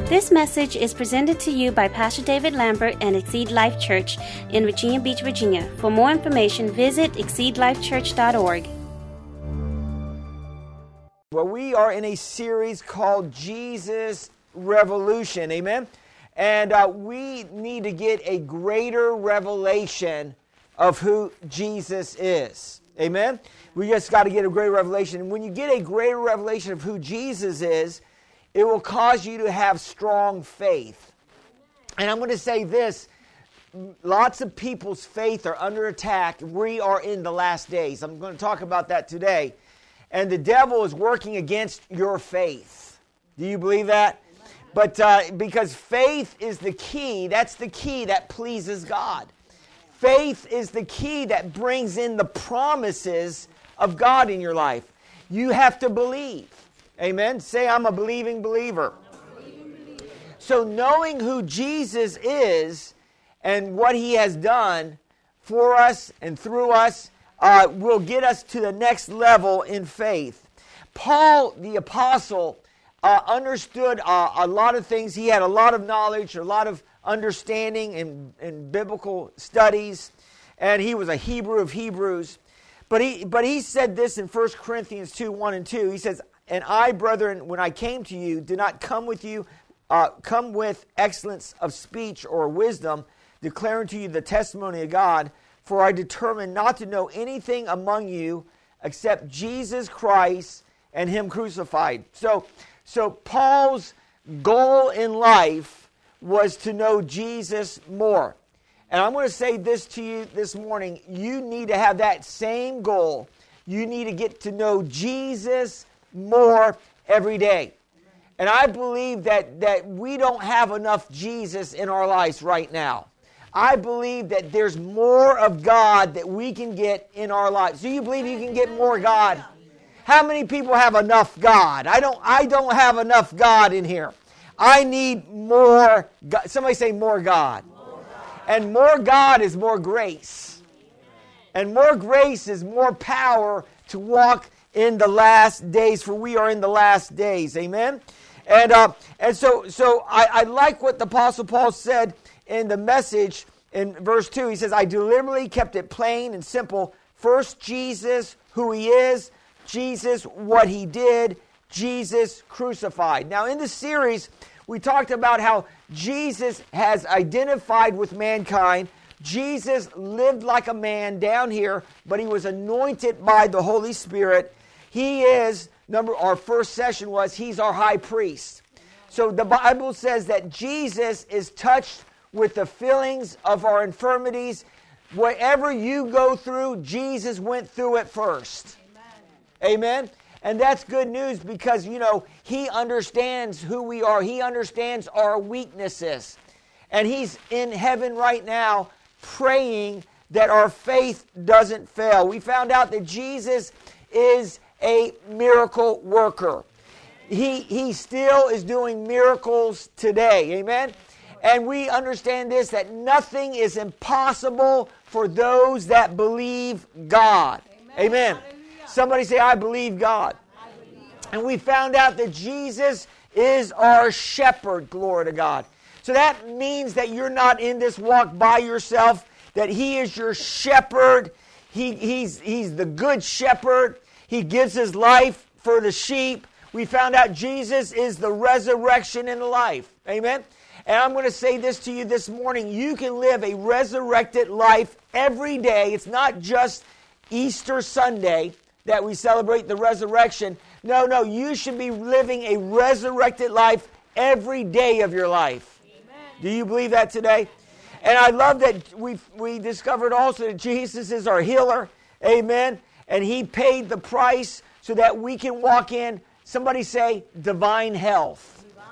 This message is presented to you by Pastor David Lambert and Exceed Life Church in Virginia Beach, Virginia. For more information, visit exceedlifechurch.org. Well, we are in a series called Jesus Revolution, amen? And we need to get a greater revelation of who Jesus is, amen? We just got to get a greater revelation. And when you get a greater revelation of who Jesus is, it will cause you to have strong faith. And I'm going to say this, lots of people's faith are under attack. We are in the last days. I'm going to talk about that today. And the devil is working against your faith. Do you believe that? But because faith is the key, that's the key that pleases God. Faith is the key that brings in the promises of God in your life. You have to believe. Amen? Say, I'm a believing believer. So knowing who Jesus is and what he has done for us and through us will get us to the next level in faith. Paul, the apostle, understood a lot of things. He had a lot of knowledge, a lot of understanding in biblical studies, and he was a Hebrew of Hebrews. But he said this in 1 Corinthians 2, 1 and 2. He says, "And I, brethren, when I came to you, did not come with excellence of speech or wisdom, declaring to you the testimony of God. For I determined not to know anything among you except Jesus Christ and him crucified." So Paul's goal in life was to know Jesus more. And I'm going to say this to you this morning. You need to have that same goal. You need to get to know Jesus more every day. And I believe that we don't have enough Jesus in our lives right now. I believe that there's more of God that we can get in our lives. Do you believe you can get more God? How many people have enough God? I don't have enough God in here. I need more God. Somebody say more God. And more God is more grace. And more grace is more power to walk in the last days, for we are in the last days. Amen? And so I like what the Apostle Paul said in the Message in verse 2. He says, "I deliberately kept it plain and simple. First, Jesus, who he is. Jesus, what he did. Jesus crucified." Now, in the series, we talked about how Jesus has identified with mankind. Jesus lived like a man down here, but he was anointed by the Holy Spirit. He is, our first session was, he's our high priest. So the Bible says that Jesus is touched with the feelings of our infirmities. Whatever you go through, Jesus went through it first. Amen? And that's good news because, he understands who we are. He understands our weaknesses. And he's in heaven right now praying that our faith doesn't fail. We found out that Jesus is a miracle worker. He still is doing miracles today. Amen? And we understand this, that nothing is impossible for those that believe God. Amen. Somebody say, I believe God. And we found out that Jesus is our shepherd, glory to God. So that means that you're not in this walk by yourself, that he is your shepherd. He's the good shepherd. He gives his life for the sheep. We found out Jesus is the resurrection and the life. Amen? And I'm going to say this to you this morning. You can live a resurrected life every day. It's not just Easter Sunday that we celebrate the resurrection. No, you should be living a resurrected life every day of your life. Amen. Do you believe that today? And I love that we discovered also that Jesus is our healer. Amen. And he paid the price so that we can walk in, somebody say, divine health.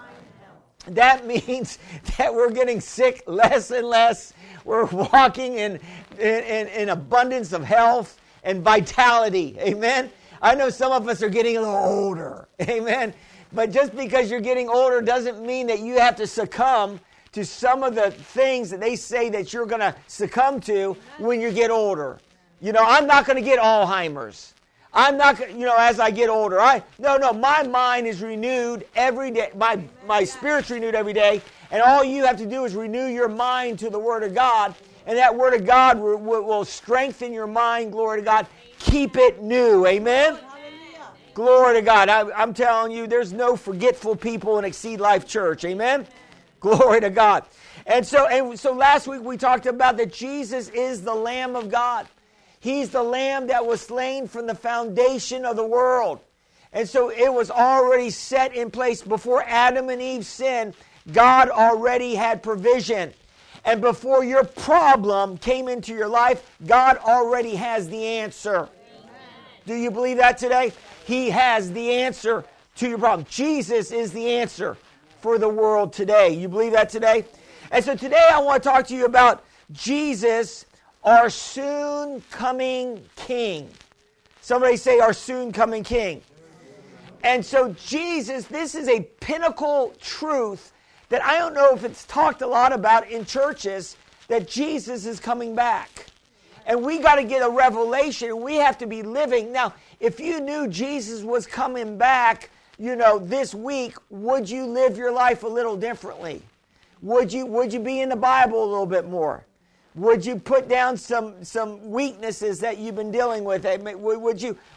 That means that we're getting sick less and less. We're walking in abundance of health and vitality. Amen? I know some of us are getting a little older. Amen? But just because you're getting older doesn't mean that you have to succumb to some of the things that they say that you're going to succumb to when you get older. I'm not going to get Alzheimer's. I'm not, as I get older. No, my mind is renewed every day. My spirit's renewed every day. And all you have to do is renew your mind to the Word of God. And that Word of God will strengthen your mind, glory to God. Keep it new, amen? Glory to God. I'm telling you, there's no forgetful people in Exceed Life Church, amen? Glory to God. And so last week we talked about that Jesus is the Lamb of God. He's the Lamb that was slain from the foundation of the world. And so it was already set in place before Adam and Eve sinned. God already had provision. And before your problem came into your life, God already has the answer. Amen. Do you believe that today? He has the answer to your problem. Jesus is the answer for the world today. You believe that today? And so today I want to talk to you about Jesus, our soon coming King. Somebody say our soon coming King. And so Jesus, this is a pinnacle truth that I don't know if it's talked a lot about in churches, that Jesus is coming back. And we got to get a revelation. We have to be living. Now, if you knew Jesus was coming back, this week, would you live your life a little differently? Would you be in the Bible a little bit more? Would you put down some weaknesses that you've been dealing with? Would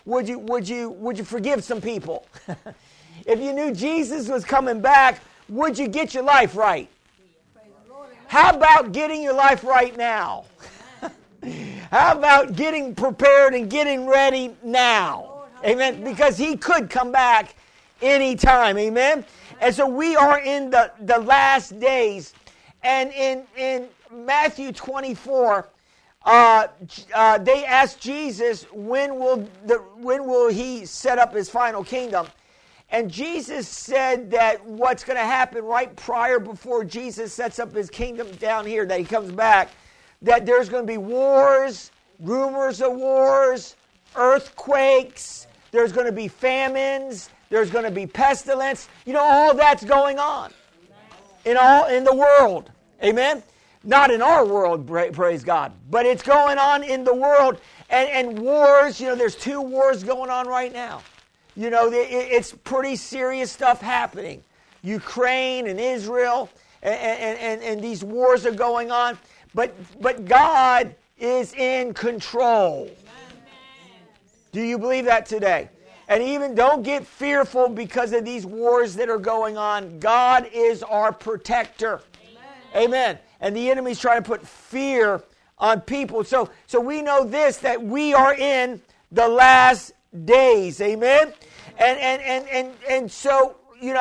you forgive some people? If you knew Jesus was coming back, would you get your life right? How about getting your life right now? How about getting prepared and getting ready now? Amen. Because he could come back anytime. Amen. And so we are in the last days. And in Matthew 24, they asked Jesus, when will he set up his final kingdom? And Jesus said that what's going to happen right before Jesus sets up his kingdom down here, that he comes back, that there's going to be wars, rumors of wars, earthquakes, there's going to be famines, there's going to be pestilence. All that's going on in the world. Amen? Not in our world, praise God, but it's going on in the world. And wars, there's 2 wars going on right now. It's pretty serious stuff happening. Ukraine and Israel, and these wars are going on. But God is in control. Do you believe that today? And even don't get fearful because of these wars that are going on. God is our protector. Amen. And the enemy's trying to put fear on people. So we know this, that we are in the last days. Amen. And so,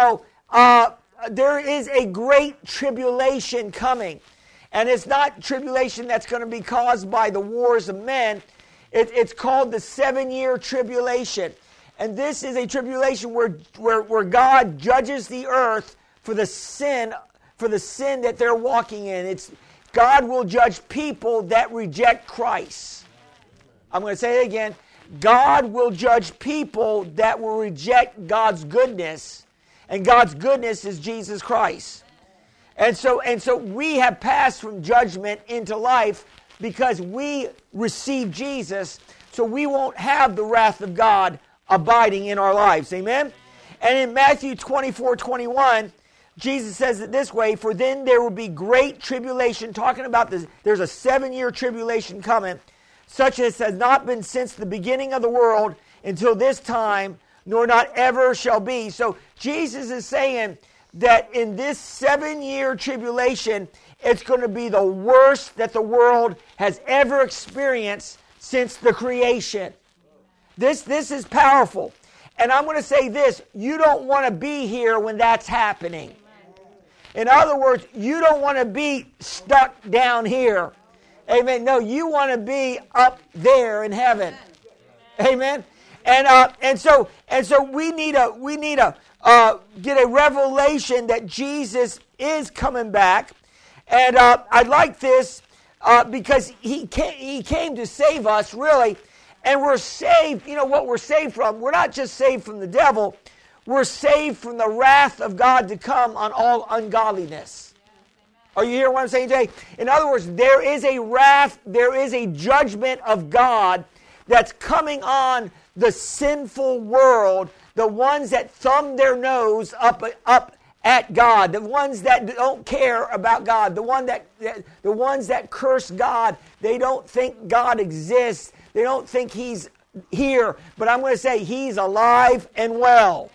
there is a great tribulation coming. And it's not tribulation that's going to be caused by the wars of men. It's called the 7-year tribulation. And this is a tribulation where God judges the earth for the sin that they're walking in. God will judge people that reject Christ. I'm going to say it again. God will judge people that will reject God's goodness. And God's goodness is Jesus Christ. And so we have passed from judgment into life because we received Jesus. So we won't have the wrath of God abiding in our lives. Amen? And in Matthew 24:21, Jesus says it this way, for then there will be great tribulation, talking about this. There's a 7-year tribulation coming, such as has not been since the beginning of the world until this time, nor not ever shall be. So Jesus is saying that in this 7-year tribulation, it's going to be the worst that the world has ever experienced since the creation. This is powerful. And I'm going to say this, you don't want to be here when that's happening. In other words, you don't want to be stuck down here. Amen. No, you want to be up there in heaven. Amen. And so we need to get a revelation that Jesus is coming back. And I like this because he came to save us, really. And we're saved. You know what we're saved from? We're not just saved from the devil. We're saved from the wrath of God to come on all ungodliness. Are you hearing what I'm saying today? In other words, there is a wrath, there is a judgment of God that's coming on the sinful world, the ones that thumb their nose up at God, the ones that don't care about God, the ones that curse God. They don't think God exists. They don't think He's here. But I'm going to say He's alive and well.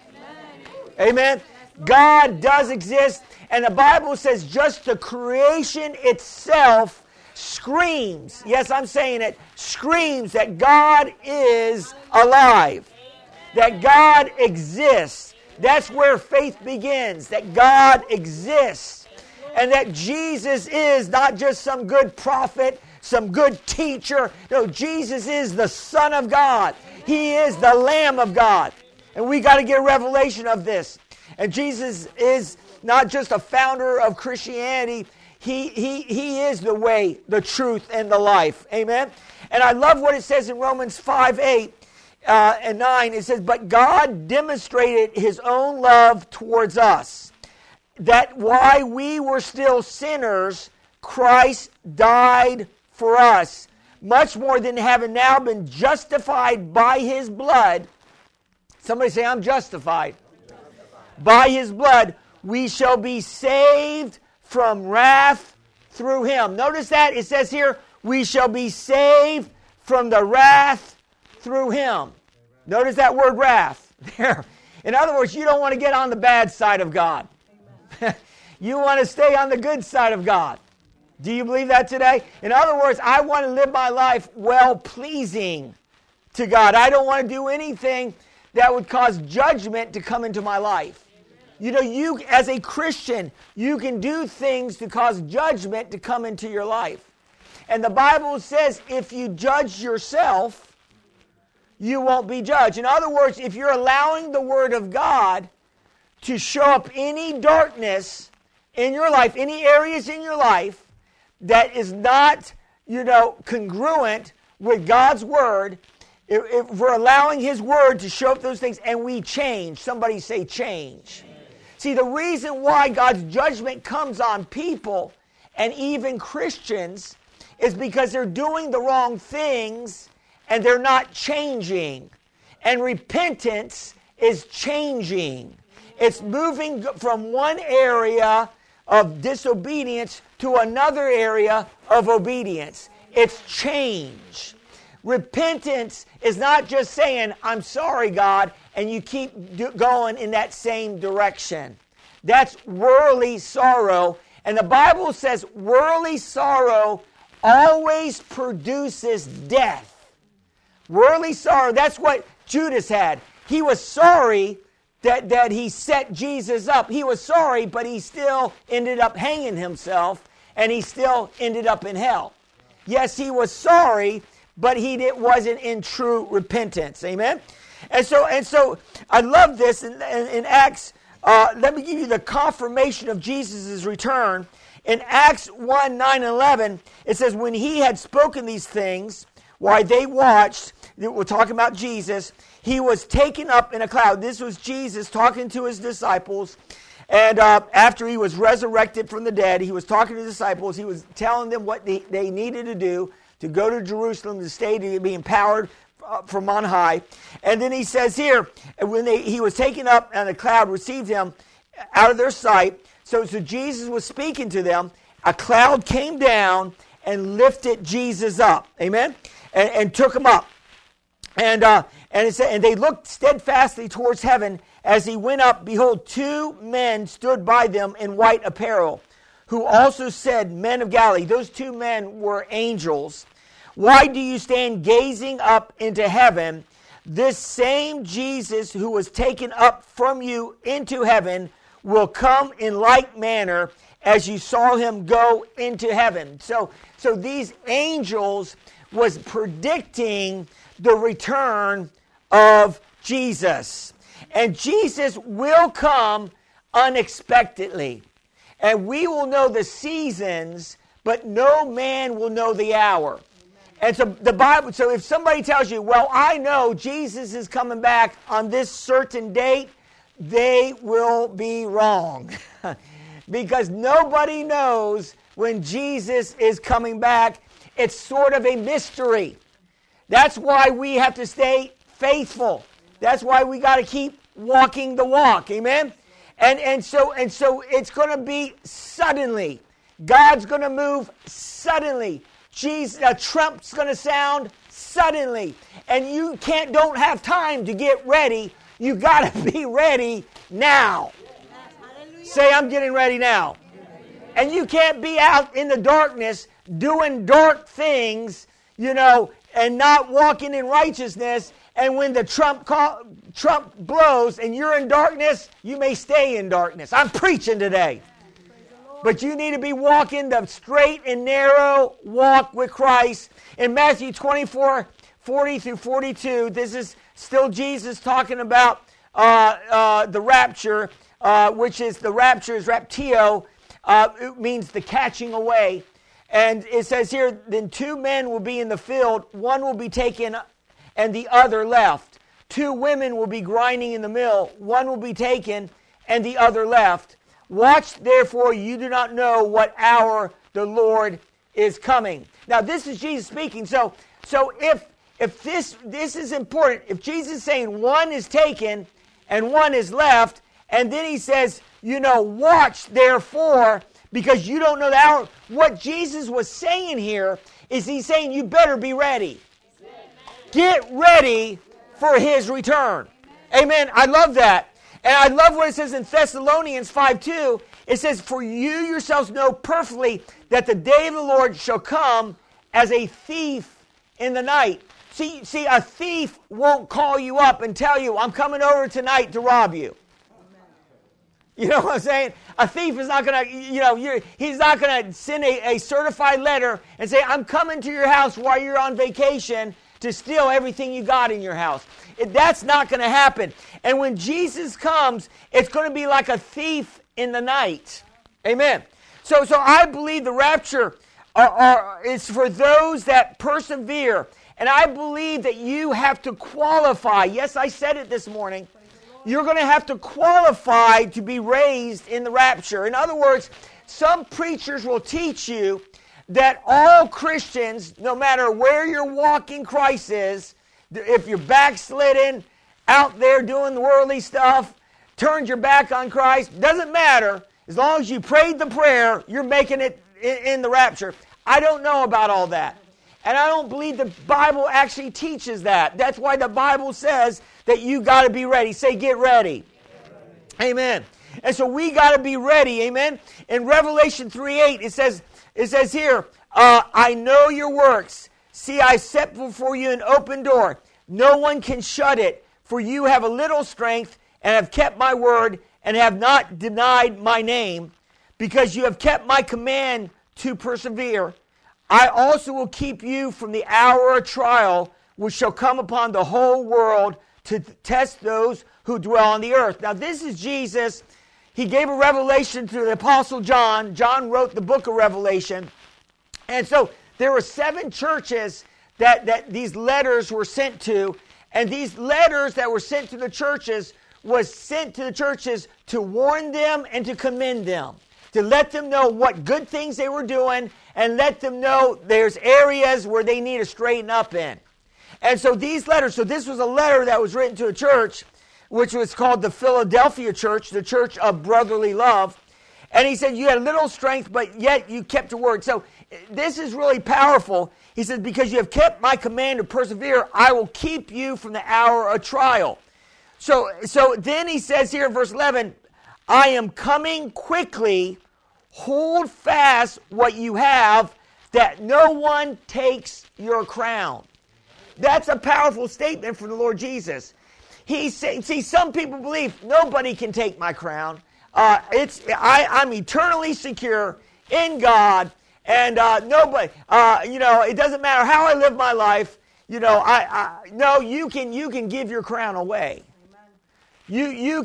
Amen. God does exist. And the Bible says just the creation itself screams, yes, I'm saying it, screams that God is alive, that God exists. That's where faith begins, that God exists, and that Jesus is not just some good prophet, some good teacher. No, Jesus is the Son of God. He is the Lamb of God. And we got to get a revelation of this. And Jesus is not just a founder of Christianity. He is the way, the truth, and the life. Amen? And I love what it says in Romans 5:8 and 9. It says, but God demonstrated His own love towards us, that while we were still sinners, Christ died for us. Much more than having now been justified by His blood. Somebody say, I'm justified. By His blood, we shall be saved from wrath through Him. Notice that it says here, we shall be saved from the wrath through Him. Notice that word wrath there. In other words, you don't want to get on the bad side of God. You want to stay on the good side of God. Do you believe that today? In other words, I want to live my life well-pleasing to God. I don't want to do anything that would cause judgment to come into my life. You know, you as a Christian, you can do things to cause judgment to come into your life. And the Bible says if you judge yourself, you won't be judged. In other words, if you're allowing the Word of God to show up any darkness in your life, any areas in your life that is not, congruent with God's Word, if we're allowing His Word to show up those things and we change, somebody say change. See, the reason why God's judgment comes on people and even Christians is because they're doing the wrong things and they're not changing. And repentance is changing. It's moving from one area of disobedience to another area of obedience. It's change. Repentance is not just saying, I'm sorry, God, and you keep going in that same direction. That's worldly sorrow. And the Bible says worldly sorrow always produces death. Worldly sorrow, that's what Judas had. He was sorry that he set Jesus up. He was sorry, but he still ended up hanging himself, and he still ended up in hell. Yes, he was sorry, but wasn't in true repentance. Amen? And so I love this in Acts. Let me give you the confirmation of Jesus' return. In Acts 1, 9, and 11, it says, when He had spoken these things, while they watched, we're talking about Jesus, He was taken up in a cloud. This was Jesus talking to His disciples. And after He was resurrected from the dead, He was talking to the disciples. He was telling them what they needed to do to go to Jerusalem, to stay, to be empowered from on high. And then He says here, when He was taken up and the cloud received Him out of their sight, so Jesus was speaking to them, a cloud came down and lifted Jesus up, amen, and took Him up. And it said, and they looked steadfastly towards heaven as He went up. Behold, 2 men stood by them in white apparel, who also said, Men of Galilee. Those 2 men were angels. Why do you stand gazing up into heaven? This same Jesus who was taken up from you into heaven will come in like manner as you saw Him go into heaven. So these angels was predicting the return of Jesus. And Jesus will come unexpectedly. And we will know the seasons, but no man will know the hour. And so the Bible, so if somebody tells you, well, I know Jesus is coming back on this certain date, they will be wrong. Because nobody knows when Jesus is coming back. It's sort of a mystery. That's why we have to stay faithful. That's why we got to keep walking the walk. Amen? And so it's going to be suddenly. God's going to move suddenly. Trump's going to sound suddenly. And you don't have time to get ready. You got to be ready now. Say, I'm getting ready now. And you can't be out in the darkness doing dark things, and not walking in righteousness. And when the Trump blows and you're in darkness, you may stay in darkness. I'm preaching today. But you need to be walking the straight and narrow walk with Christ. In Matthew 24, 40 through 42, this is still Jesus talking about the rapture, which is the rapture is raptio. It means the catching away. And it says here, then 2 men will be in the field, one will be taken and the other left. 2 women will be grinding in the mill, one will be taken and the other left. Watch, therefore, you do not know what hour the Lord is coming. Now, this is Jesus speaking. So if this is important, if Jesus is saying one is taken and one is left, and then he says, watch, therefore, because you don't know the hour. What Jesus was saying here is he's saying you better be ready. Get ready for his return. Amen. I love that. And I love what it says in Thessalonians 5:2. It says, for you yourselves know perfectly that the day of the Lord shall come as a thief in the night. See, a thief won't call you up and tell you, I'm coming over tonight to rob you. You know what I'm saying? A thief is not going to, he's not going to send a certified letter and say, I'm coming to your house while you're on vacation to steal everything you got in your house. That's not going to happen. And when Jesus comes, it's going to be like a thief in the night. Amen. So I believe the rapture is for those that persevere. And I believe that you have to qualify. Yes, I said it this morning. You're going to have to qualify to be raised in the rapture. In other words, some preachers will teach you that all Christians, no matter where your walk in Christ is, if you're backslidden, out there doing the worldly stuff, turned your back on Christ, doesn't matter. As long as you prayed the prayer, you're making it in the rapture. I don't know about all that. And I don't believe the Bible actually teaches that. That's why the Bible says that you got to be ready. Say, get ready. Amen. And so we got to be ready. Amen. In Revelation 3:8, it says here, I know your works. See, I set before you an open door. No one can shut it. For you have a little strength and have kept my word and have not denied my name. Because you have kept my command to persevere. I also will keep you from the hour of trial which shall come upon the whole world to test those who dwell on the earth. Now this is Jesus. He gave a revelation to the Apostle John. John wrote the book of Revelation. And so there were 7 churches that these letters were sent to. And these letters that were sent to the churches was sent to the churches to warn them and to commend them. To let them know what good things they were doing and let them know there's areas where they need to straighten up in. And so these letters, so this was a letter that was written to a church, which was called the Philadelphia Church, the Church of Brotherly Love. And he said, you had little strength, but yet you kept your word. So this is really powerful. He said, because you have kept my command to persevere, I will keep you from the hour of trial. So then he says here in verse 11, I am coming quickly. Hold fast what you have, that no one takes your crown. That's a powerful statement from the Lord Jesus. He's saying, see, some people believe nobody can take my crown. I'm eternally secure in God, and nobody. It doesn't matter how I live my life. No, you can give your crown away. You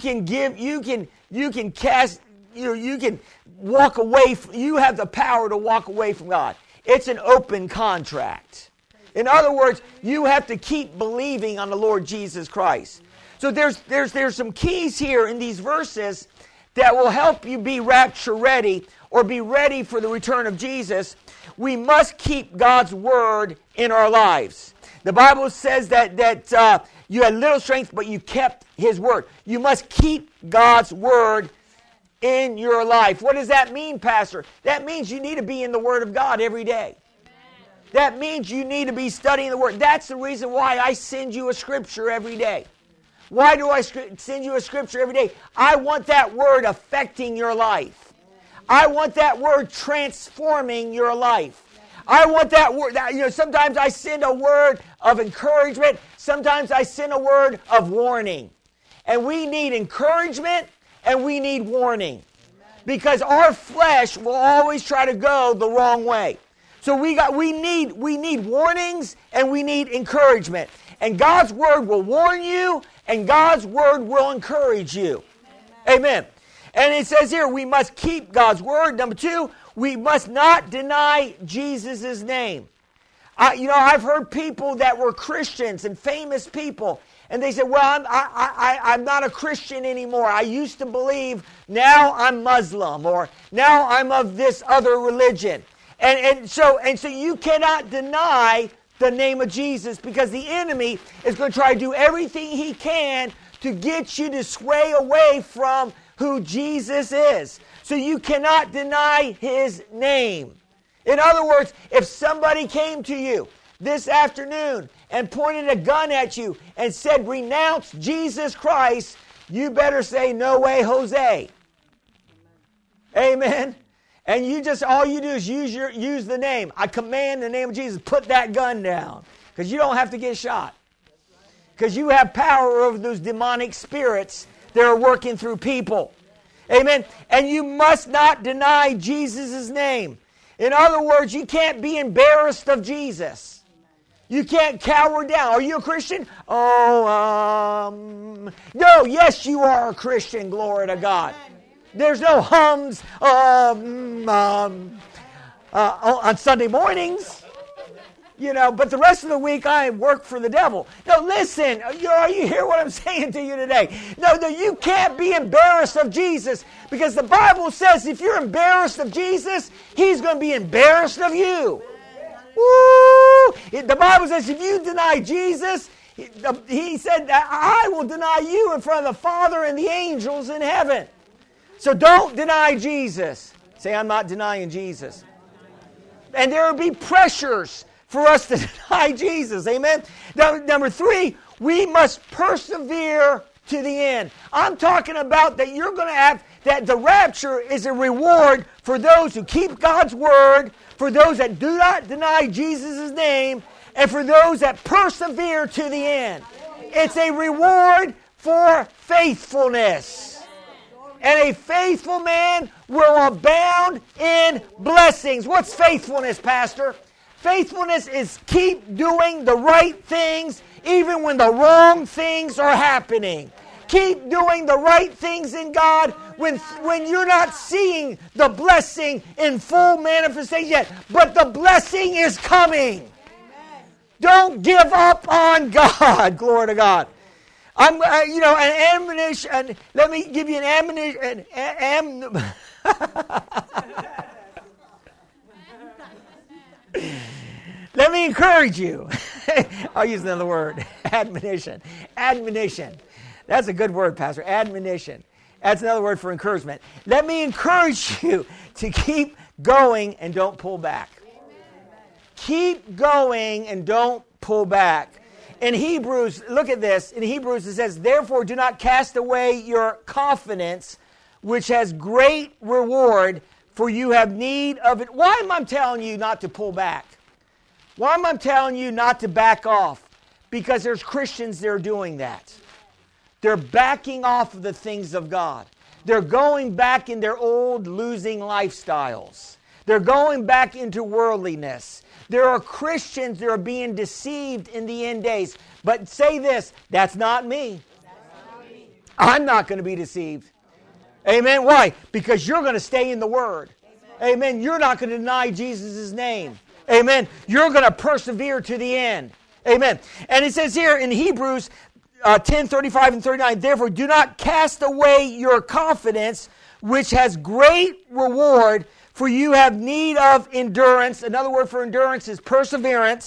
can cast. You can walk away. You have the power to walk away from God. It's an open contract. In other words, you have to keep believing on the Lord Jesus Christ. So there's some keys here in these verses that will help you be rapture ready or be ready for the return of Jesus. We must keep God's word in our lives. The Bible says that you had little strength, but you kept His word. You must keep God's word in your life. What does that mean, Pastor? That means you need to be in the Word of God every day. That means you need to be studying the Word. That's the reason why I send you a scripture every day. Why do I send you a scripture every day? I want that Word affecting your life. I want that Word transforming your life. I want that word. Sometimes I send a word of encouragement. Sometimes I send a word of warning. And we need encouragement and we need warning. Because our flesh will always try to go the wrong way. So we need warnings and we need encouragement. And God's word will warn you and God's word will encourage you. Amen. And it says here, we must keep God's word. Number 2, we must not deny Jesus' name. I've heard people that were Christians and famous people, and they said, well, I'm not a Christian anymore. I used to believe, now I'm Muslim, or now I'm of this other religion. And so you cannot deny the name of Jesus, because the enemy is going to try to do everything he can to get you to sway away from who Jesus is. So you cannot deny His name. In other words, if somebody came to you this afternoon and pointed a gun at you and said, renounce Jesus Christ, you better say, no way, Jose. Amen. And all you do is use the name. I command in the name of Jesus, put that gun down. Because you don't have to get shot. Because you have power over those demonic spirits that are working through people. Amen. And you must not deny Jesus' name. In other words, you can't be embarrassed of Jesus. You can't cower down. Are you a Christian? No, yes, you are a Christian. Glory to God. There's no hums on Sunday mornings. But the rest of the week I work for the devil. No, listen, you hear what I'm saying to you today? No, you can't be embarrassed of Jesus, because the Bible says if you're embarrassed of Jesus, He's going to be embarrassed of you. Woo! The Bible says if you deny Jesus, He said, I will deny you in front of the Father and the angels in heaven. So don't deny Jesus. Say, I'm not denying Jesus. And there will be pressures for us to deny Jesus. Amen? Number 3, we must persevere to the end. I'm talking about that you're going to have, that the rapture is a reward for those who keep God's word, for those that do not deny Jesus' name, and for those that persevere to the end. It's a reward for faithfulness. And a faithful man will abound in blessings. What's faithfulness, Pastor? Faithfulness is keep doing the right things even when the wrong things are happening. Keep doing the right things in God when you're not seeing the blessing in full manifestation yet. But the blessing is coming. Don't give up on God. Glory to God. An admonition. Let me give you an admonition. Let me encourage you. I'll use another word. Admonition. Admonition. That's a good word, Pastor. Admonition. That's another word for encouragement. Let me encourage you to keep going and don't pull back. Keep going and don't pull back. In Hebrews, look at this. In Hebrews it says, therefore do not cast away your confidence, which has great reward, for you have need of it. Why am I telling you not to pull back? Why am I telling you not to back off? Because there's Christians that are doing that. They're backing off of the things of God. They're going back in their old losing lifestyles. They're going back into worldliness. There are Christians that are being deceived in the end days. But say this, that's not me. I'm not going to be deceived. Amen. Why? Because you're going to stay in the Word. Amen. You're not going to deny Jesus' name. Amen. You're going to persevere to the end. Amen. And it says here in Hebrews 10:35 and 39, therefore do not cast away your confidence, which has great reward, for you have need of endurance. Another word for endurance is perseverance.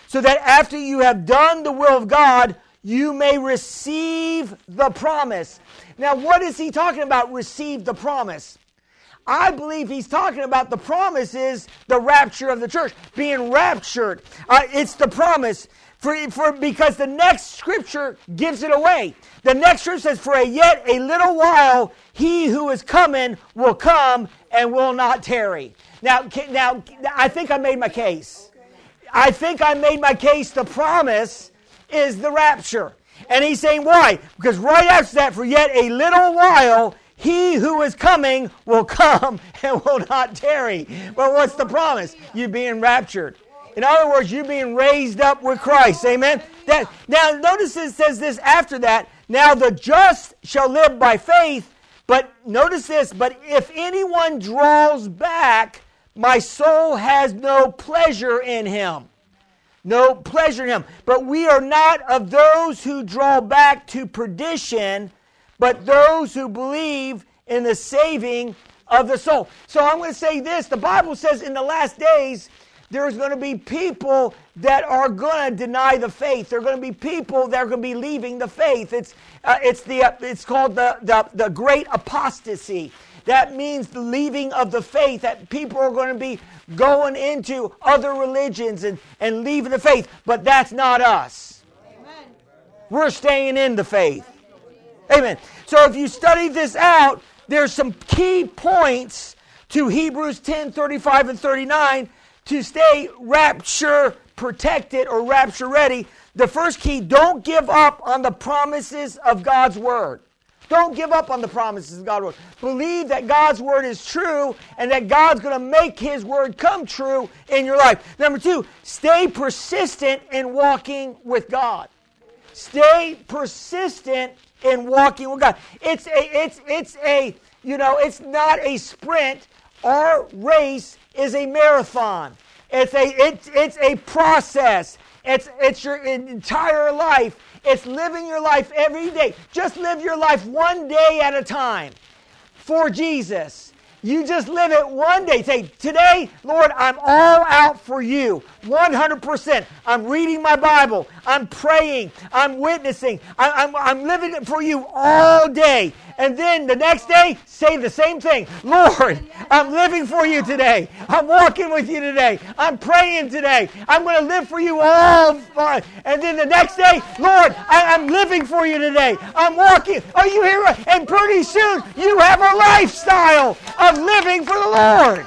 so that after you have done the will of God, you may receive the promise. Now, what is he talking about, receive the promise? I believe he's talking about the promise is the rapture of the church, being raptured. It's the promise. Because the next scripture gives it away. The next scripture says, for yet a little while, he who is coming will come and will not tarry. Now, I think I made my case. I think I made my case. The promise is the rapture. And he's saying, why? Because right after that, for yet a little while, he who is coming will come and will not tarry. Well, what's the promise? You being raptured. In other words, you being raised up with Christ. Amen? Now, notice it says this after that. Now the just shall live by faith. But notice this. But if anyone draws back, my soul has no pleasure in him. No pleasure in him. But we are not of those who draw back to perdition, but those who believe in the saving of the soul. So I'm going to say this. The Bible says in the last days, there's going to be people that are going to deny the faith. There are going to be people that are going to be leaving the faith. It's called the great apostasy. That means the leaving of the faith, that people are going to be going into other religions and leaving the faith. But that's not us. Amen. We're staying in the faith. Amen. So if you study this out, there's some key points to Hebrews 10, 35 and 39 to stay rapture protected or rapture ready. The first key, don't give up on the promises of God's word. Don't give up on the promises of God's word. Believe that God's word is true and that God's going to make his word come true in your life. Number two, stay persistent in walking with God. Stay persistent in walking with God. It's not a sprint. Our race is a marathon. It's a process. It's your entire life. It's living your life every day. Just live your life one day at a time for Jesus. You just live it one day. Say, today, Lord, I'm all out for you. 100%. I'm reading my Bible. I'm praying. I'm witnessing. I'm living it for you all day. And then the next day, say the same thing. Lord, I'm living for you today. I'm walking with you today. I'm praying today. I'm going to live for you all. And then the next day, Lord, I'm living for you today. I'm walking. Are you here? And pretty soon, you have a lifestyle of living for the Lord.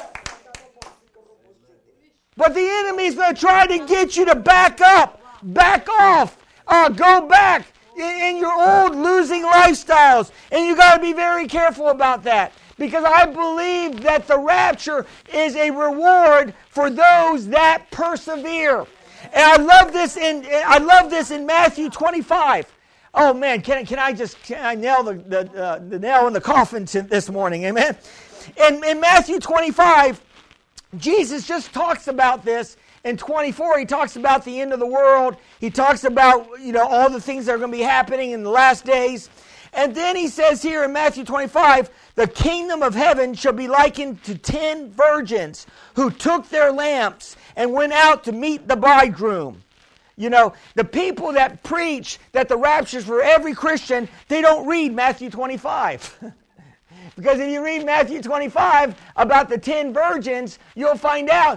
But the enemy's going to try to get you to back up, back off, go back in your old losing lifestyles. And you got to be very careful about that. Because I believe that the rapture is a reward for those that persevere. And I love this in Matthew 25. Oh man, can I nail the nail in the coffin this morning? Amen. In Matthew 25, Jesus just talks about this. In 24, he talks about the end of the world. He talks about, all the things that are going to be happening in the last days. And then he says here in Matthew 25, the kingdom of heaven shall be likened to 10 virgins who took their lamps and went out to meet the bridegroom. The people that preach that the rapture is for every Christian, they don't read Matthew 25. Because if you read Matthew 25 about the 10 virgins, you'll find out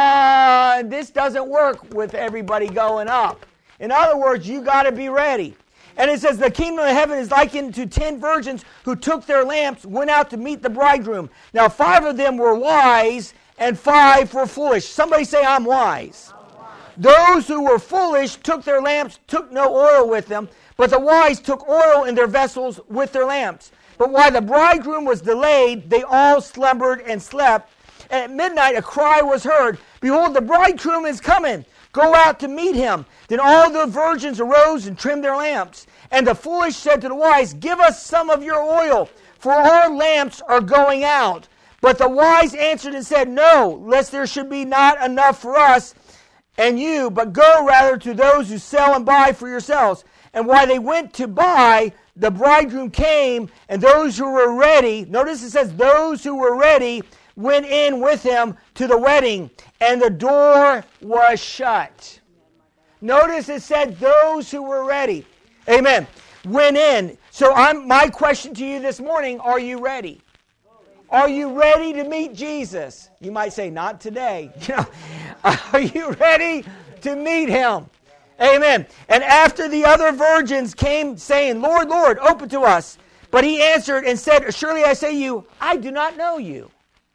this doesn't work with everybody going up. In other words, you got to be ready. And it says the kingdom of heaven is likened to 10 virgins who took their lamps, went out to meet the bridegroom. Now 5 of them were wise and 5 were foolish. Somebody say, I'm wise. Those who were foolish took their lamps, took no oil with them, but the wise took oil in their vessels with their lamps. But while the bridegroom was delayed, they all slumbered and slept. And at midnight a cry was heard, behold, the bridegroom is coming. Go out to meet him. Then all the virgins arose and trimmed their lamps. And the foolish said to the wise, give us some of your oil, for our lamps are going out. But the wise answered and said, no, lest there should be not enough for us and you, but go rather to those who sell and buy for yourselves. And while they went to buy, the bridegroom came, and those who were ready, notice it says those who were ready went in with him to the wedding, and the door was shut. Notice it said those who were ready. Amen. Went in. So my question to you this morning, are you ready? Are you ready to meet Jesus? You might say, not today. Are you ready to meet him? Amen. And after the other virgins came saying, Lord, Lord, open to us. But he answered and said, surely I say to you, I do not know you.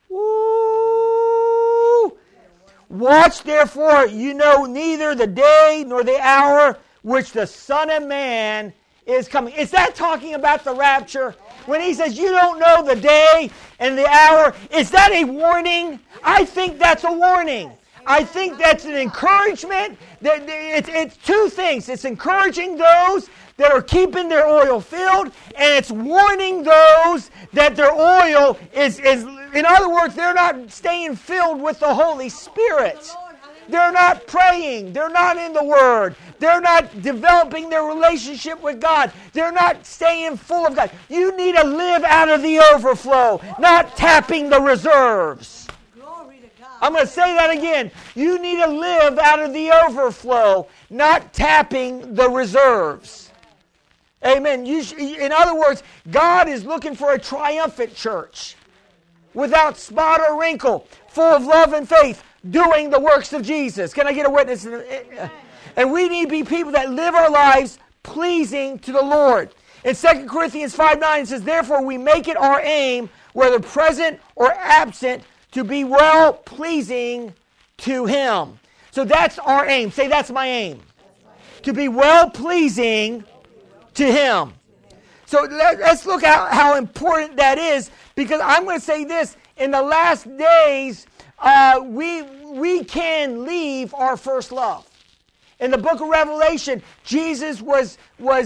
Woo! Watch therefore, you know neither the day nor the hour which the Son of Man is coming. Is that talking about the rapture? When he says you don't know the day and the hour, is that a warning? I think that's a warning. I think that's an encouragement. It's two things. It's encouraging those that are keeping their oil filled, and it's warning those that their oil is in other words, they're not staying filled with the Holy Spirit. They're not praying. They're not in the Word. They're not developing their relationship with God. They're not staying full of God. You need to live out of the overflow, not tapping the reserves. I'm going to say that again. You need to live out of the overflow, not tapping the reserves. Amen. In other words, God is looking for a triumphant church without spot or wrinkle, full of love and faith, doing the works of Jesus. Can I get a witness? And we need to be people that live our lives pleasing to the Lord. In 2 Corinthians 5:9 it says, therefore we make it our aim, whether present or absent, to be well pleasing to him. So that's our aim. Say, that's my aim. To be well pleasing to him. So let's look at how important that is, because I'm going to say this, in the last days, we can leave our first love. In the book of Revelation, Jesus was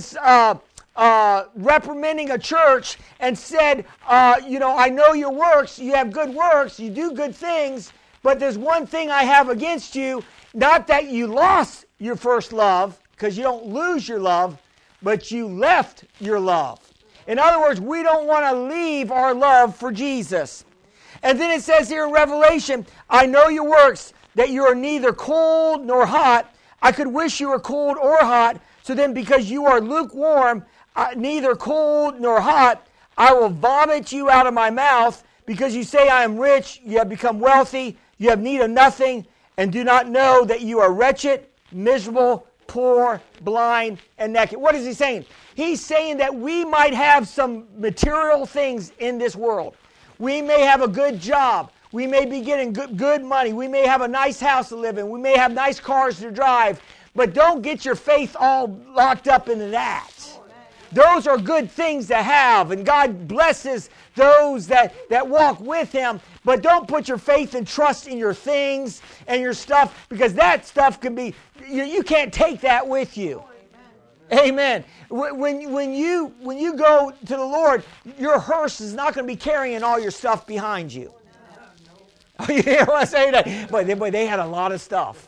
reprimanding a church and said, I know your works, you have good works, you do good things, but there's one thing I have against you, not that you lost your first love, because you don't lose your love, but you left your love. In other words, we don't want to leave our love for Jesus. And then it says here in Revelation, I know your works, that you are neither cold nor hot. I could wish you were cold or hot. So then because you are lukewarm, neither cold nor hot, I will vomit you out of my mouth. Because you say I am rich, you have become wealthy, you have need of nothing, and do not know that you are wretched, miserable, poor, blind, and naked. What is he saying? He's saying that we might have some material things in this world. We may have a good job. We may be getting good money. We may have a nice house to live in. We may have nice cars to drive. But don't get your faith all locked up into that. Those are good things to have, and God blesses those that walk with him. But don't put your faith and trust in your things and your stuff, because that stuff can be, you can't take that with you. Amen. When you go to the Lord, your hearse is not going to be carrying all your stuff behind you. You hear what I say? That? Boy, they had a lot of stuff.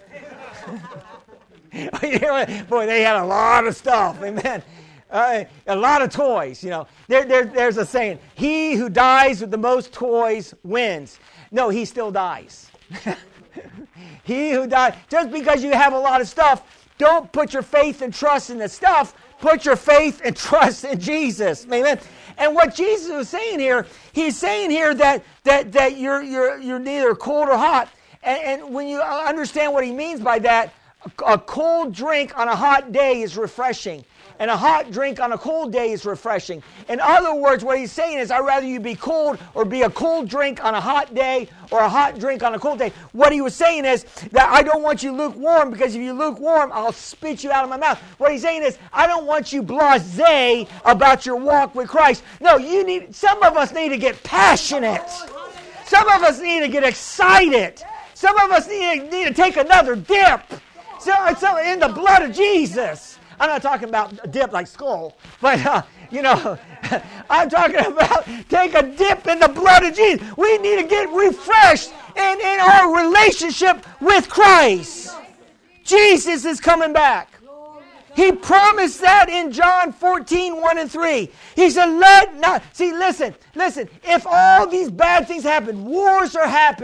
Boy, they had a lot of stuff. Amen. A lot of toys, There's a saying, he who dies with the most toys wins. No, he still dies. He who dies, just because you have a lot of stuff, don't put your faith and trust in the stuff. Put your faith and trust in Jesus. Amen. And what Jesus was saying here, he's saying here that you're neither cold or hot. And when you understand what he means by that, a cold drink on a hot day is refreshing. And a hot drink on a cold day is refreshing. In other words, what he's saying is, I'd rather you be cold or be a cold drink on a hot day or a hot drink on a cold day. What he was saying is that I don't want you lukewarm, because if you lukewarm, I'll spit you out of my mouth. What he's saying is, I don't want you blasé about your walk with Christ. No, some of us need to get passionate. Some of us need to get excited. Some of us need to take another dip. So in the blood of Jesus. I'm not talking about a dip like skull, but, I'm talking about take a dip in the blood of Jesus. We need to get refreshed in our relationship with Christ. Jesus is coming back. He promised that in John 14:1-3. He said, listen, if all these bad things happen, wars are happening,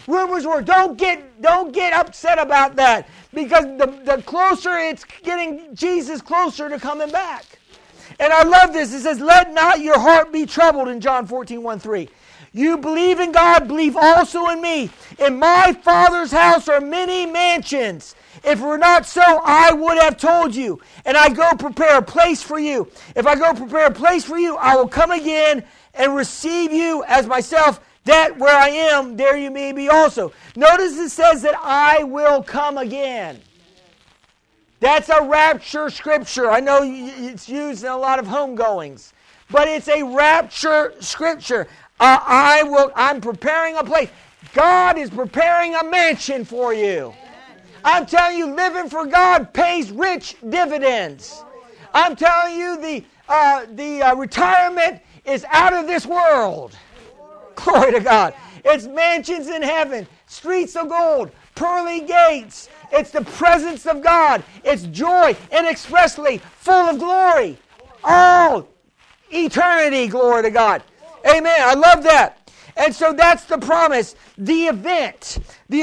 Rumors were. Don't get upset about that, because the closer it's getting Jesus closer to coming back. And I love this. It says, let not your heart be troubled in John 14:1-3. You believe in God, believe also in me. In my Father's house are many mansions. If it were not so, I would have told you. And I go prepare a place for you. If I go prepare a place for you, I will come again and receive you as myself, that where I am, there you may be also. Notice it says that I will come again. That's a rapture scripture. I know it's used in a lot of homegoings, but it's a rapture scripture. I'm preparing a place. God is preparing a mansion for you. I'm telling you, living for God pays rich dividends. I'm telling you, the retirement is out of this world. Glory to God. It's mansions in heaven, streets of gold, pearly gates. It's the presence of God. It's joy inexpressibly full of glory. All eternity, glory to God. Amen. I love that. And so that's the promise. The event.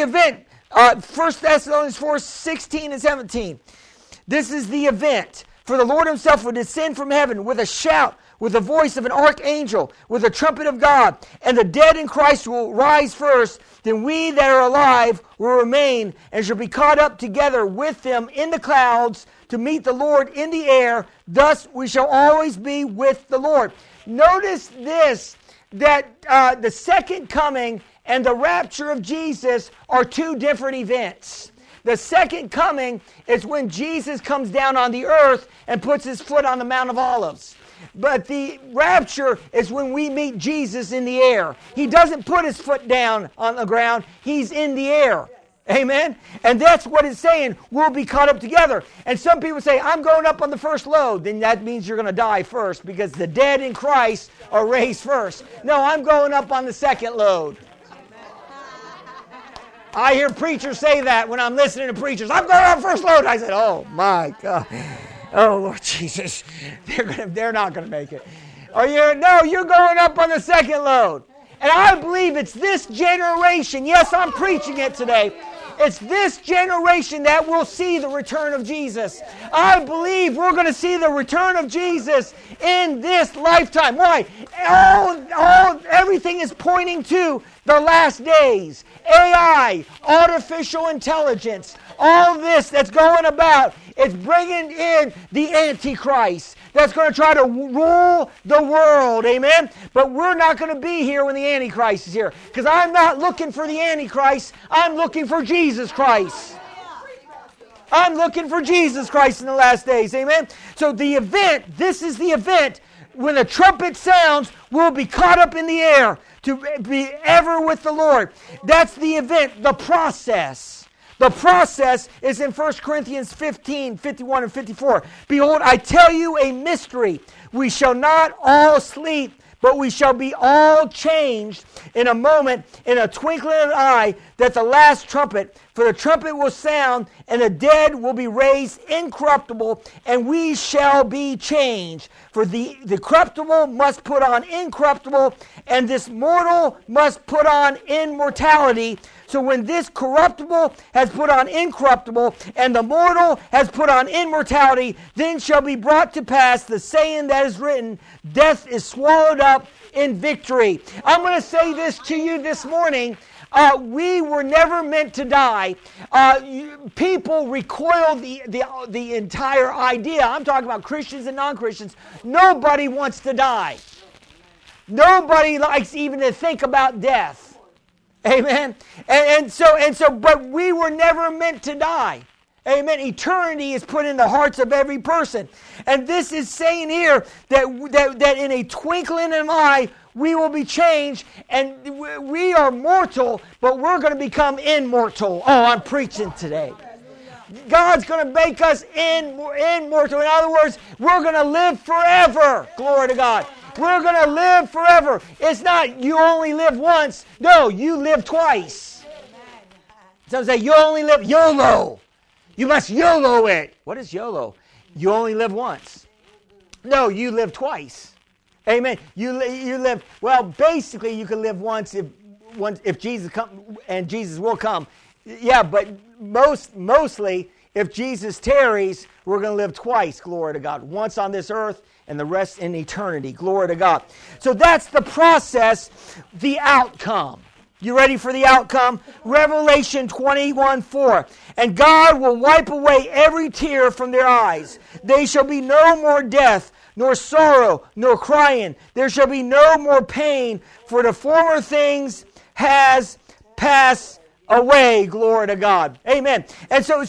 1 Thessalonians 4:16-17. This is the event. For the Lord himself will descend from heaven with a shout, with the voice of an archangel, with the trumpet of God, and the dead in Christ will rise first. Then we that are alive will remain and shall be caught up together with them in the clouds to meet the Lord in the air. Thus we shall always be with the Lord. Notice this, that the second coming and the rapture of Jesus are two different events. The second coming is when Jesus comes down on the earth and puts his foot on the Mount of Olives. But the rapture is when we meet Jesus in the air. He doesn't put his foot down on the ground. He's in the air. Amen? And that's what it's saying. We'll be caught up together. And some people say, I'm going up on the first load. Then that means you're going to die first, because the dead in Christ are raised first. No, I'm going up on the second load. I hear preachers say that when I'm listening to preachers. I'm going on first load. I said, oh my God. Oh, Lord Jesus. They're not going to make it. No, you're going up on the second load. And I believe it's this generation. Yes, I'm preaching it today. It's this generation that will see the return of Jesus. I believe we're going to see the return of Jesus in this lifetime. Why? Everything is pointing to the last days. AI, artificial intelligence, all this that's going about, it's bringing in the Antichrist that's going to try to rule the world, amen? But we're not going to be here when the Antichrist is here, because I'm not looking for the Antichrist, I'm looking for Jesus Christ. I'm looking for Jesus Christ in the last days, amen? So the event, this is the event, when the trumpet sounds, we'll be caught up in the air to be ever with the Lord. That's the event, the process. The process is in 1 Corinthians 15:51-54. Behold, I tell you a mystery. We shall not all sleep, but we shall be all changed in a moment, in a twinkling of an eye, that the last trumpet, for the trumpet will sound, and the dead will be raised incorruptible, and we shall be changed. For the corruptible must put on incorruptible, and this mortal must put on immortality. So when this corruptible has put on incorruptible, and the mortal has put on immortality, then shall be brought to pass the saying that is written, death is swallowed up in victory. I'm going to say this to you this morning. We were never meant to die. People recoil the entire idea. I'm talking about Christians and non-Christians. Nobody wants to die. Nobody likes even to think about death. Amen. And so, but we were never meant to die. Amen. Eternity is put in the hearts of every person. And this is saying here that in a twinkling of an eye, we will be changed, and we are mortal, but we're going to become immortal. Oh, I'm preaching today. God's going to make us immortal. In other words, we're going to live forever. Glory to God. We're going to live forever. It's not you only live once. No, you live twice. Some say you only live YOLO. You must YOLO it. What is YOLO? You only live once. No, you live twice. Amen. You live, well, basically you can live once if Jesus come, and Jesus will come. Yeah, but mostly, if Jesus tarries, we're going to live twice, glory to God. Once on this earth and the rest in eternity, glory to God. So that's the process, the outcome. You ready for the outcome? Revelation 21:4. And God will wipe away every tear from their eyes. There shall be no more death, nor sorrow, nor crying. There shall be no more pain, for the former things has passed away. Glory to God. Amen. And so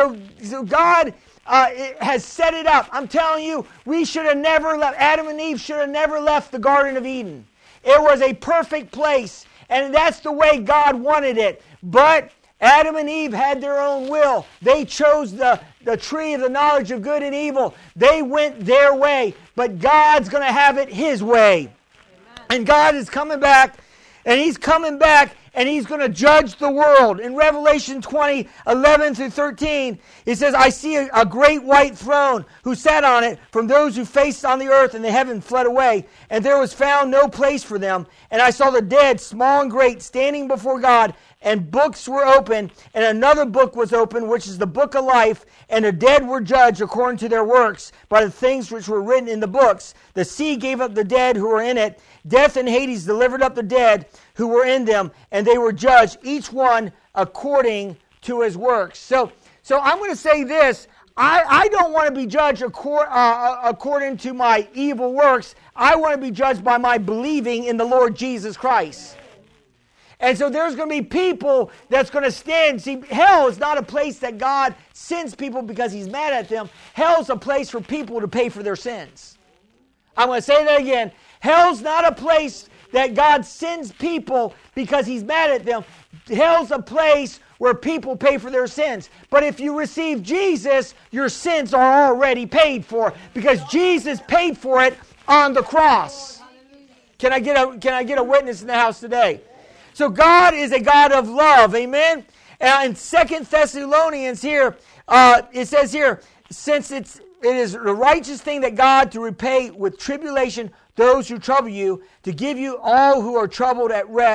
God has set it up. I'm telling you, we should have never left. Adam and Eve should have never left the Garden of Eden. It was a perfect place. And that's the way God wanted it. But Adam and Eve had their own will. They chose the tree of the knowledge of good and evil. They went their way. But God's going to have it His way. Amen. And God is coming back. And He's coming back. And He's going to judge the world. In Revelation 20:11-13, it says, I see a great white throne, who sat on it, from those who faced on the earth, and the heaven fled away. And there was found no place for them. And I saw the dead, small and great, standing before God. And books were open. And another book was opened, which is the book of life. And the dead were judged according to their works, by the things which were written in the books. The sea gave up the dead who were in it. Death and Hades delivered up the dead who were in them, and they were judged, each one according to his works. So I'm going to say this. I don't want to be judged according to my evil works. I want to be judged by my believing in the Lord Jesus Christ. And so there's going to be people that's going to stand. See, hell is not a place that God sends people because He's mad at them. Hell's a place for people to pay for their sins. I'm going to say that again. Hell's not a place that God sends people because He's mad at them. Hell's a place where people pay for their sins. But if you receive Jesus, your sins are already paid for because Jesus paid for it on the cross. Can I get a witness in the house today? So God is a God of love, amen? And in 2 Thessalonians here, it says here, since it is the righteous thing that God to repay with tribulation those who trouble you, to give you all who are troubled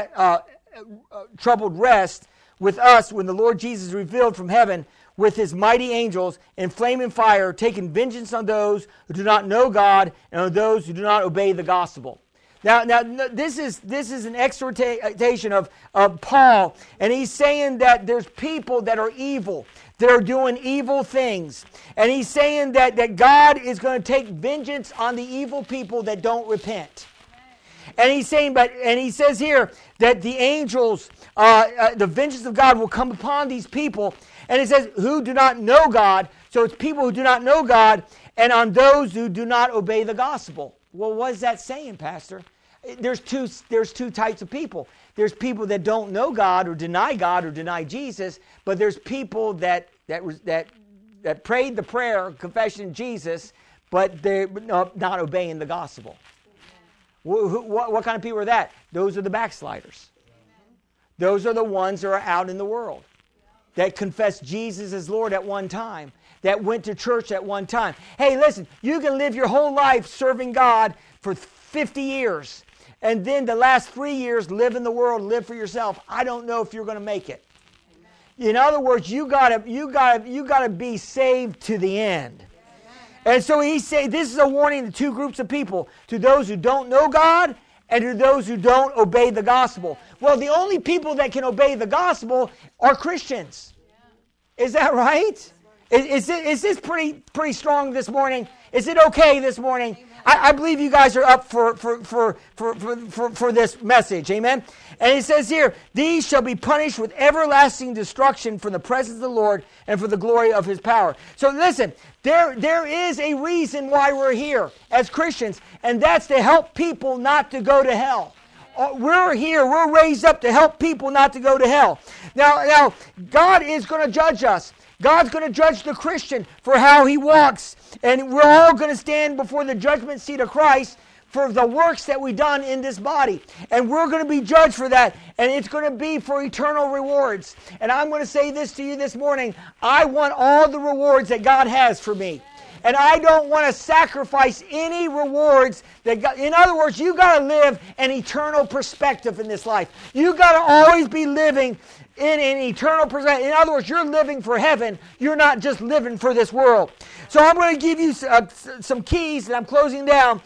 troubled rest with us when the Lord Jesus is revealed from heaven with His mighty angels in flaming fire, taking vengeance on those who do not know God and on those who do not obey the gospel. Now, this is an exhortation of Paul, and he's saying that there's people that are evil, that are doing evil things. And he's saying that God is going to take vengeance on the evil people that don't repent. And he's saying, and he says here that the angels, the vengeance of God will come upon these people. And it says, who do not know God. So it's people who do not know God, and on those who do not obey the gospel. Well, what is that saying, Pastor? There's two types of people. There's people that don't know God or deny Jesus, but there's people that prayed the prayer, confession of Jesus, but they're not obeying the gospel. What kind of people are that? Those are the backsliders. Those are the ones that are out in the world that confessed Jesus as Lord at one time, that went to church at one time. Hey, listen, you can live your whole life serving God for 50 years, and then the last 3 years live in the world, live for yourself. I don't know if you're going to make it. Amen. In other words, you gotta be saved to the end. Amen. And so he's saying this is a warning to two groups of people: to those who don't know God and to those who don't obey the gospel. Well, the only people that can obey the gospel are Christians. Is that right? Is this pretty strong this morning? Is it okay this morning? I believe you guys are up for this message. Amen? And it says here, these shall be punished with everlasting destruction from the presence of the Lord and for the glory of His power. So listen, there is a reason why we're here as Christians, and that's to help people not to go to hell. We're here, we're raised up to help people not to go to hell. Now God is going to judge us. God's going to judge the Christian for how he walks. And we're all going to stand before the judgment seat of Christ for the works that we've done in this body. And we're going to be judged for that. And it's going to be for eternal rewards. And I'm going to say this to you this morning. I want all the rewards that God has for me. And I don't want to sacrifice any rewards. In other words, you got to live an eternal perspective in this life. You got to always be living in an eternal perspective. In other words, you're living for heaven. You're not just living for this world. So I'm going to give you some keys, and I'm closing down,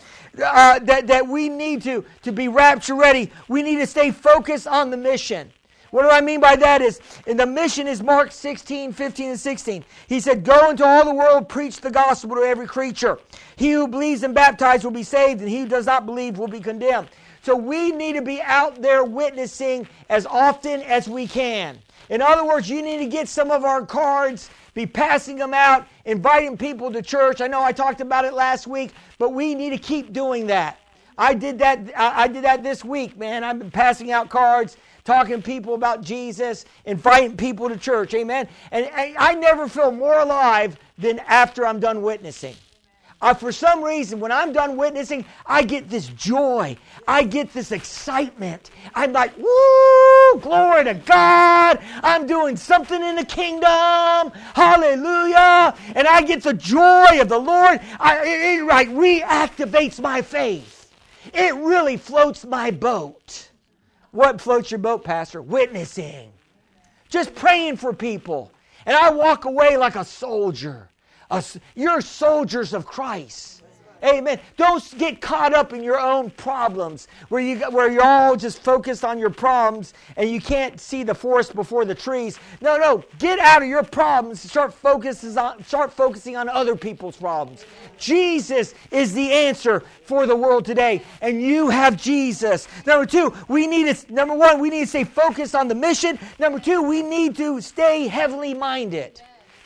that we need to be rapture ready. We need to stay focused on the mission. What do I mean by that is, and the mission is Mark 16, 15, and 16. He said, go into all the world, preach the gospel to every creature. He who believes and baptized will be saved, and he who does not believe will be condemned. So we need to be out there witnessing as often as we can. In other words, you need to get some of our cards, be passing them out, inviting people to church. I know I talked about it last week, but we need to keep doing that. I did that this week, man. I've been passing out cards, talking to people about Jesus, inviting people to church, amen? And I never feel more alive than after I'm done witnessing. For some reason, when I'm done witnessing, I get this joy. I get this excitement. I'm like, woo, glory to God. I'm doing something in the kingdom. Hallelujah. And I get the joy of the Lord. It reactivates my faith. It really floats my boat. What floats your boat, Pastor? Witnessing. Just praying for people. And I walk away like a soldier. You're soldiers of Christ. Amen. Don't get caught up in your own problems where you're all just focused on your problems and you can't see the forest before the trees. No. Get out of your problems and start focusing on other people's problems. Jesus is the answer for the world today, and you have Jesus. Number one, we need to stay focused on the mission. Number two, we need to stay heavenly minded.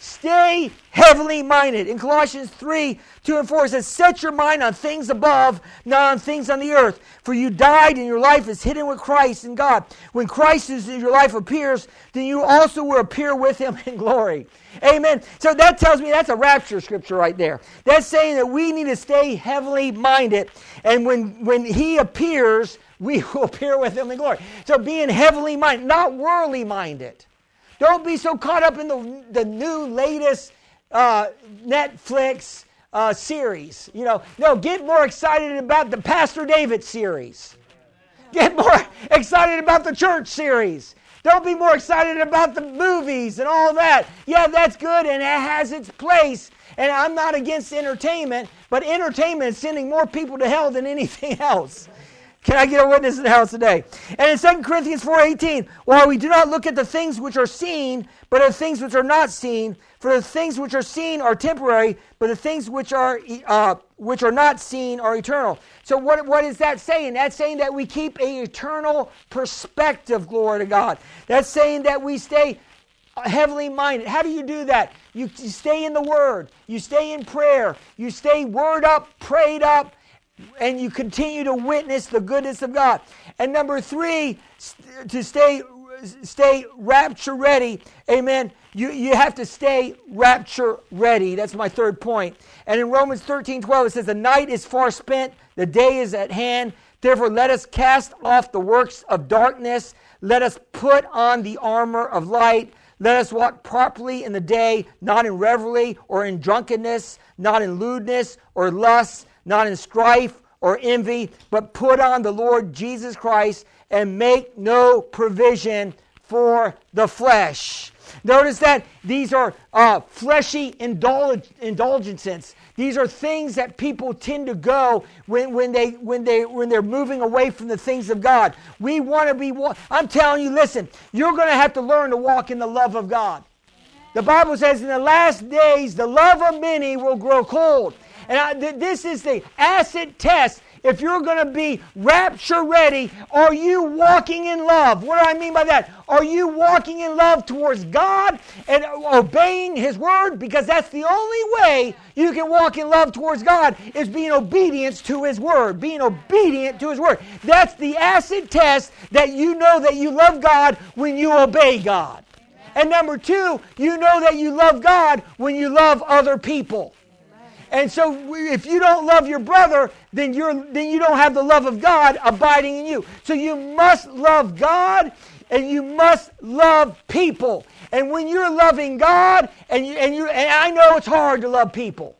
Stay heavenly minded. In Colossians 3, 2 and 4, it says, set your mind on things above, not on things on the earth. For you died and your life is hidden with Christ in God. When Christ is in your life appears, then you also will appear with him in glory. Amen. So that tells me that's a rapture scripture right there. That's saying that we need to stay heavenly minded. And when he appears, we will appear with him in glory. So being heavenly minded, not worldly minded. Don't be so caught up in the new latest Netflix series. No, get more excited about the Pastor David series. Get more excited about the church series. Don't be more excited about the movies and all that. Yeah, that's good and it has its place. And I'm not against entertainment, but entertainment is sending more people to hell than anything else. Can I get a witness in the house today? And in 2 Corinthians 4:18, while we do not look at the things which are seen, but at the things which are not seen, for the things which are seen are temporary, but the things which are not seen are eternal. So what is that saying? That's saying that we keep an eternal perspective, glory to God. That's saying that we stay heavenly minded. How do you do that? You stay in the Word. You stay in prayer. You stay word up, prayed up, and you continue to witness the goodness of God. And number 3, to stay rapture ready. Amen. You have to stay rapture ready. That's my third point. And in Romans 13:12 it says, the night is far spent, the day is at hand. Therefore let us cast off the works of darkness. Let us put on the armor of light. Let us walk properly in the day, not in revelry or in drunkenness, not in lewdness or lust, not in strife or envy, but put on the Lord Jesus Christ and make no provision for the flesh. Notice that these are fleshy indulgences. These are things that people tend to go when they're moving away from the things of God. We want to be. I'm telling you, listen, you're going to have to learn to walk in the love of God. The Bible says in the last days, the love of many will grow cold. And this is the acid test. If you're going to be rapture ready, are you walking in love? What do I mean by that? Are you walking in love towards God and obeying His Word? Because that's the only way you can walk in love towards God, is being obedient to His Word. Being obedient to His Word. That's the acid test that you know that you love God when you obey God. And number 2, you know that you love God when you love other people. And so if you don't love your brother, then you don't have the love of God abiding in you. So you must love God and you must love people. And when you're loving God, and I know it's hard to love people.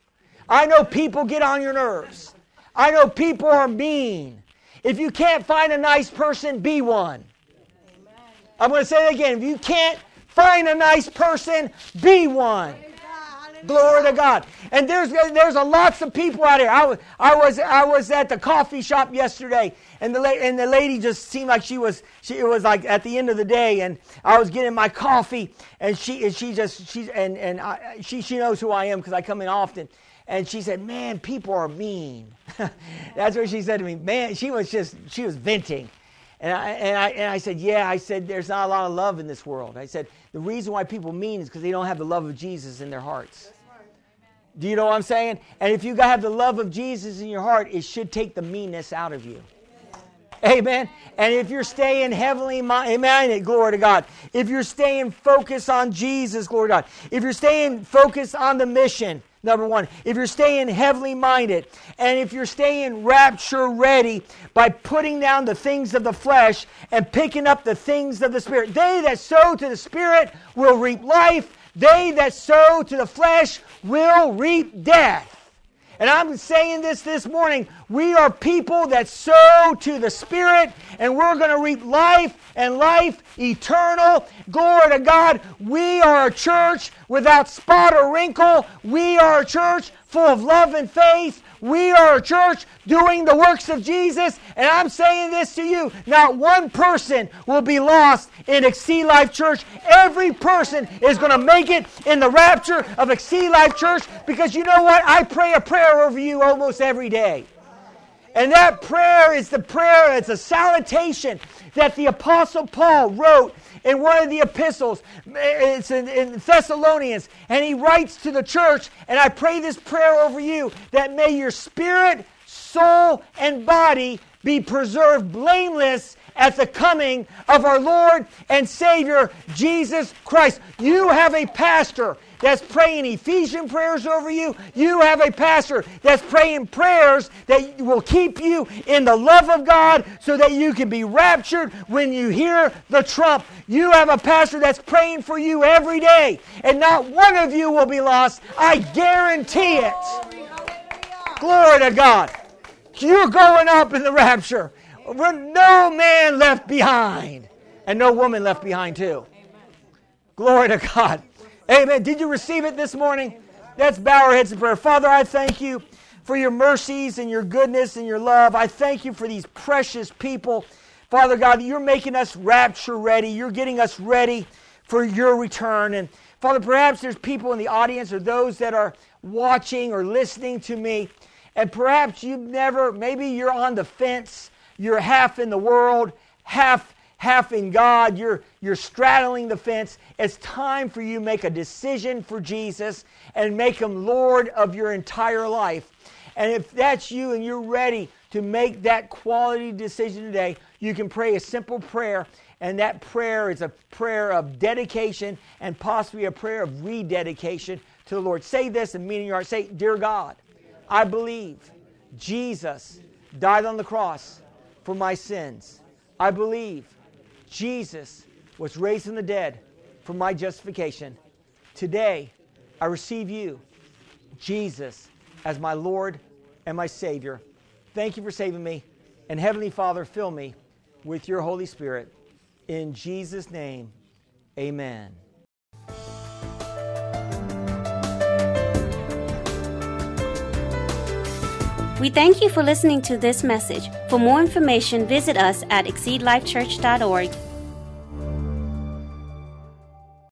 I know people get on your nerves. I know people are mean. If you can't find a nice person, be one. I'm going to say it again. If you can't find a nice person, be one. Glory to God. And there's a lots of people out here. I was at the coffee shop yesterday, and the lady just seemed like it was like at the end of the day, and I was getting my coffee, and she knows who I am because I come in often, and she said, "Man, people are mean." That's what she said to me. Man, she was venting. And I said, yeah, I said, there's not a lot of love in this world. I said, the reason why people mean is because they don't have the love of Jesus in their hearts. Do you know what I'm saying? And if you have the love of Jesus in your heart, it should take the meanness out of you. Amen. And if you're staying heavenly minded, glory to God. If you're staying focused on Jesus, glory to God. If you're staying focused on the mission, number one, if you're staying heavenly minded, and if you're staying rapture ready by putting down the things of the flesh and picking up the things of the Spirit. They that sow to the Spirit will reap life. They that sow to the flesh will reap death. And I'm saying this morning, we are people that sow to the Spirit, and we're going to reap life and life eternal. Glory to God. We are a church without spot or wrinkle. We are a church full of love and faith. We are a church doing the works of Jesus. And I'm saying this to you, not one person will be lost in Exceed Life Church. Every person is going to make it in the rapture of Exceed Life Church, because you know what? I pray a prayer over you almost every day. And that prayer is the prayer, it's a salutation that the Apostle Paul wrote in one of the epistles. It's in Thessalonians. And he writes to the church, and I pray this prayer over you, that may your spirit, soul, and body be preserved blameless at the coming of our Lord and Savior, Jesus Christ. You have a pastor that's praying Ephesian prayers over you. You have a pastor that's praying prayers that will keep you in the love of God so that you can be raptured when you hear the trump. You have a pastor that's praying for you every day, and not one of you will be lost. I guarantee it. Glory to God. You're going up in the rapture. No man left behind, and no woman left behind too. Glory to God. Amen. Did you receive it this morning? Let's bow our heads in prayer. Father, I thank you for your mercies and your goodness and your love. I thank you for these precious people. Father God, you're making us rapture ready. You're getting us ready for your return. And Father, perhaps there's people in the audience or those that are watching or listening to me, and perhaps maybe you're on the fence. You're half in the world, half in God. You're straddling the fence. It's time for you to make a decision for Jesus and make Him Lord of your entire life. And if that's you and you're ready to make that quality decision today, you can pray a simple prayer. And that prayer is a prayer of dedication and possibly a prayer of rededication to the Lord. Say this and mean in your heart. Say, Dear God, I believe Jesus died on the cross for my sins. I believe Jesus was raised from the dead for my justification. Today, I receive you, Jesus, as my Lord and my Savior. Thank you for saving me. And Heavenly Father, fill me with your Holy Spirit. In Jesus' name, amen. We thank you for listening to this message. For more information, visit us at exceedlifechurch.org